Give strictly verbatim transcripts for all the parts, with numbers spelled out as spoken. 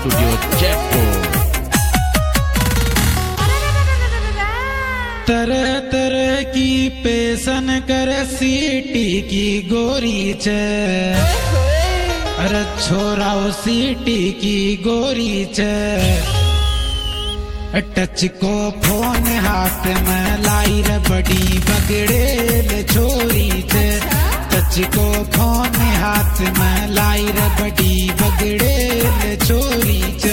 Studio Jaipur. तरह तरह की पेशन कर सीटी की गोरी च, अरे छोराओ सीटी की गोरी च। टच को फोन हाथ में लाई रे बड़ी बगड़ेल छोरी च। टच को फोन हाथ में लाई रे बड़ी बगड़ेल छोरी च।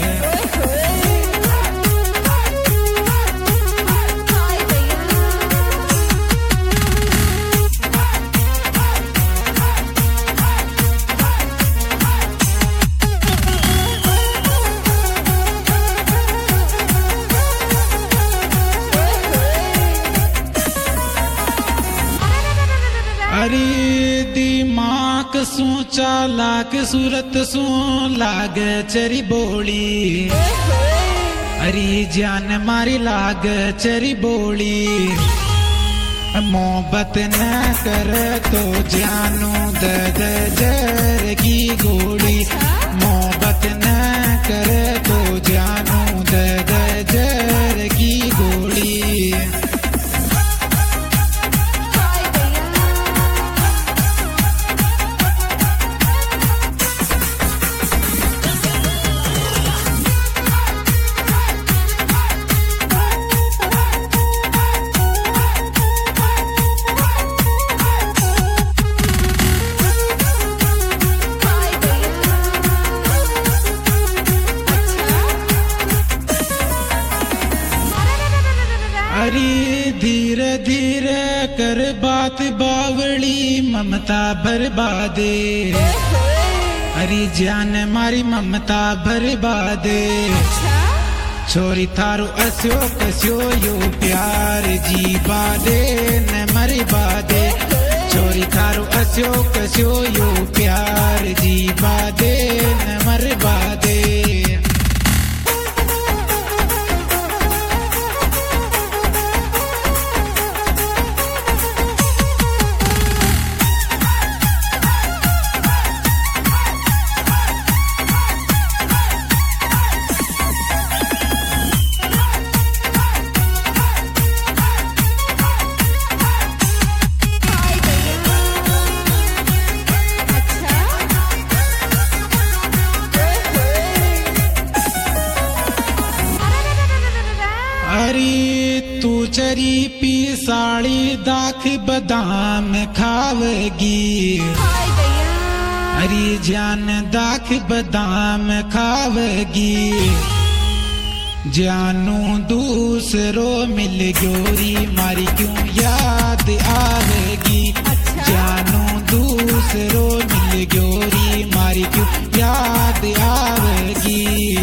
अरे दिमाग सू चालाक सूरत सू लाग चरी बोली। अरे जान मारी लाग चरी बोली। मोहब्बत न कर तो जानू दे दे जर की गोली। मोहब्बत न कर तो जानू दे दे जर की गोली। अरे धीरे धीरे कर बात बावली ममता बर्बादे। अरे जान मारी ममता बर्बादे। छोरी थारो अस्यो कस्यो यो प्यार जी बादे न मरी बादे। छोरी थारो अस्यो कस्यो यो प्यार जी बादे न मर बादे। अरे तू चरी पी साड़ी दाख बदाम खावेगी। अरे जान दाख बदाम खावेगी। जानू दूसरो मिल गोरी मारी क्यों याद आवेगी। जानू दूसरो मिल गोरी मारी क्यों याद आवेगी।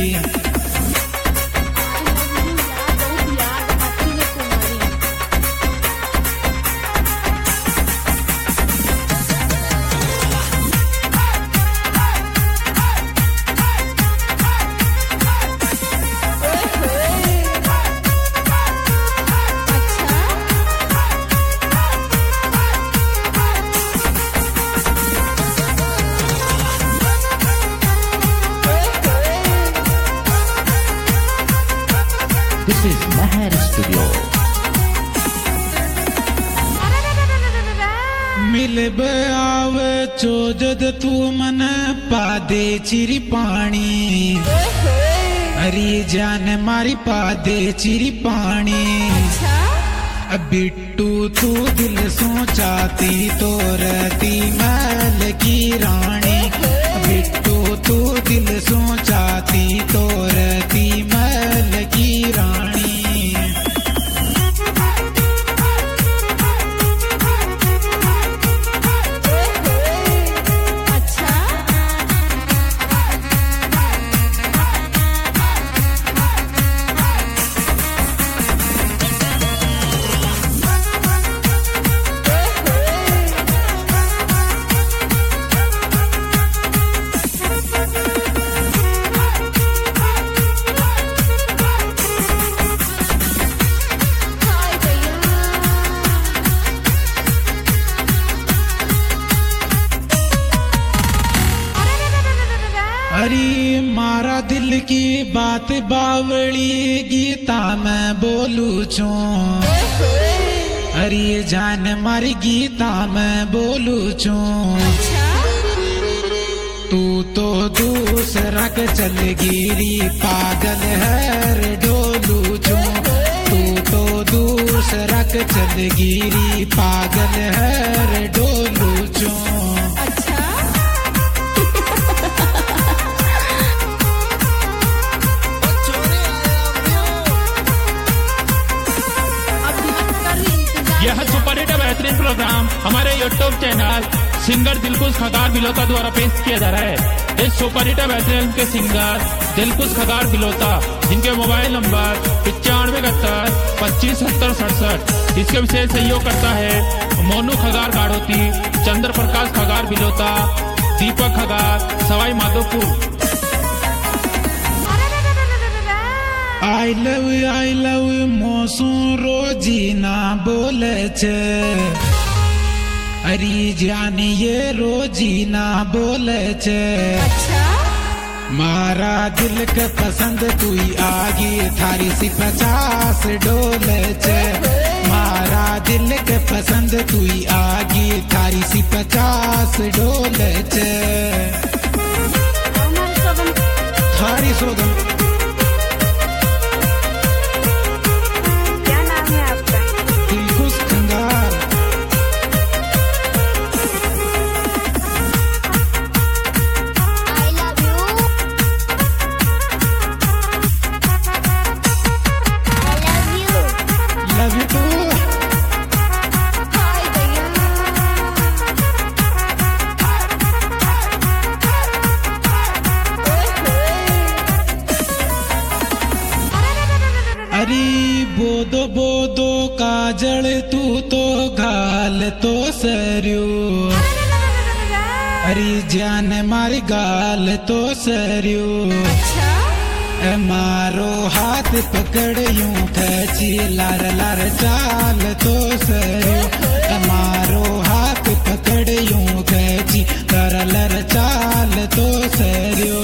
This is Mahar Studio. मिलब आव चोजद तू मन पादे चिरी पानी। अरे जान मारी पादे चिरी पानी। बिट्टू तू दिल सोचाती तो रहती महल की रानी। बिट्टू तू दिल सोचाती तो रहती महल की रानी। मारा दिल की बात बावली गीता मैं बोलू छू अरे जान मारी गीता मैं बोलू छू तू तो दूसरा के चल गिरी पागल है रे डोलू छू तू तो दूसरा के चल गिरी पागल है रे डोलू छू यह सुपर हिट बेहतरीन प्रोग्राम हमारे YouTube channel singer Dilkhush Khagar Bilota द्वारा पेश किया जा रहा है। इस सुपर हिट बेहतरीन के सिंगर दिलकुश खगार बिलोता, जिनके मोबाइल नंबर पचानवे इकहत्तर पच्चीस सत्तर सड़सठ। इसके विशेष सहयोग करता है मोनू खगार गाड़ोती, चंद्र Prakash खगार बिलोता, Deepak Khagar Sawai Madhopur. I love I love मोसू रोजी ना बोले छे अरे जान ये रोजी ना बोले छे मारा दिल के पसंद तू आगे थारी सी पचास डोले छे मारा दिल के पसंद तू आगे थारी सी पचास डोले छे थारी सोगम। अरे बोदो बोदो काजल तू तो गाल तो सरयो अरे जान मारी गाल तो सरयो मारो हाथ पकड़ यूं खची लार लार चाल तो सरयो मारो हाथ पकड़ यूं खची लार लार चाल तो सरयो।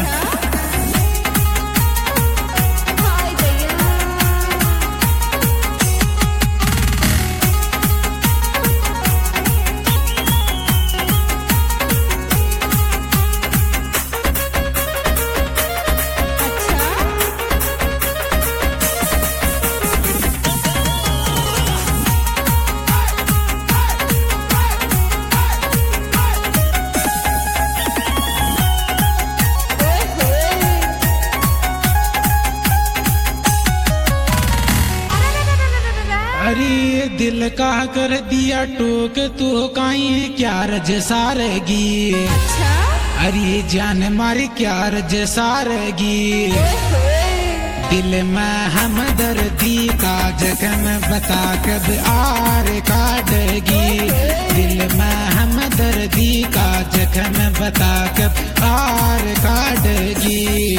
अरे दिल का कर दिया टोक तू काई क्या रज सारेगी अरे जान मारी क्या रज सारेगी दिल में हम दर्दी का जख्म बता कब आर काटेगी दिल में हम दर्दी का जख्म बता कब आर काटेगी।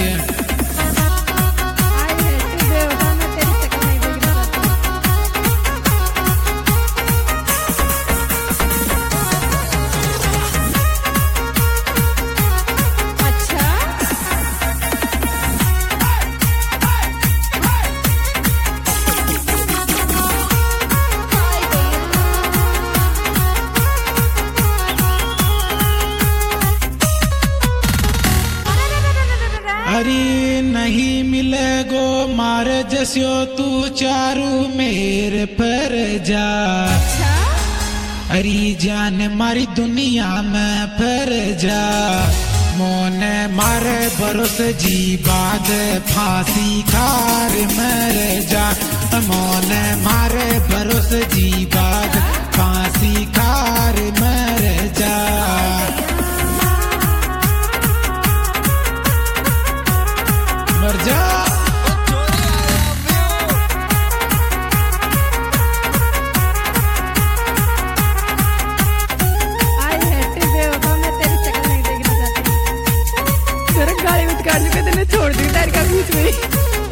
अरे नहीं मिलेगो मार जस्यो तू चारू मेरे पर जा अरे जान मारी दुनिया में पर जा मोने मारे बरस जी बाद फांसी खार मर जा मोने मारे बरस जी बाद फांसी खार मर जा। मर जा गाड़ी में गाड़ी में छोड़ दी डर का बीच में।